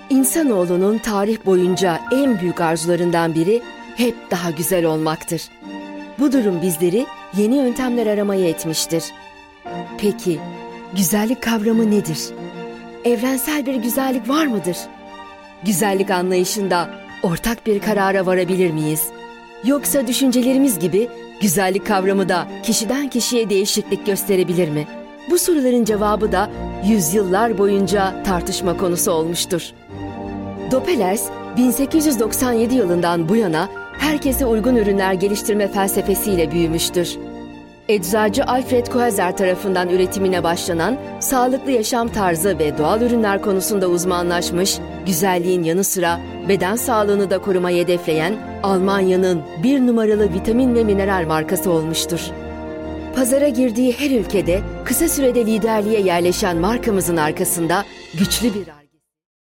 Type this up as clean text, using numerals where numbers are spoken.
İnsanoğlunun tarih boyunca en büyük arzularından biri hep daha güzel olmaktır. Bu durum bizleri yeni yöntemler aramaya etmiştir. Peki, güzellik kavramı nedir? Evrensel bir güzellik var mıdır? Güzellik anlayışında ortak bir karara varabilir miyiz? Yoksa düşüncelerimiz gibi güzellik kavramı da kişiden kişiye değişiklik gösterebilir mi? Bu soruların cevabı da yüzyıllar boyunca tartışma konusu olmuştur. Doppelers, 1897 yılından bu yana herkese uygun ürünler geliştirme felsefesiyle büyümüştür. Eczacı Alfred Koeser tarafından üretimine başlanan sağlıklı yaşam tarzı ve doğal ürünler konusunda uzmanlaşmış, güzelliğin yanı sıra beden sağlığını da korumayı hedefleyen Almanya'nın bir numaralı vitamin ve mineral markası olmuştur. Pazara girdiği her ülkede kısa sürede liderliğe yerleşen markamızın arkasında güçlü bir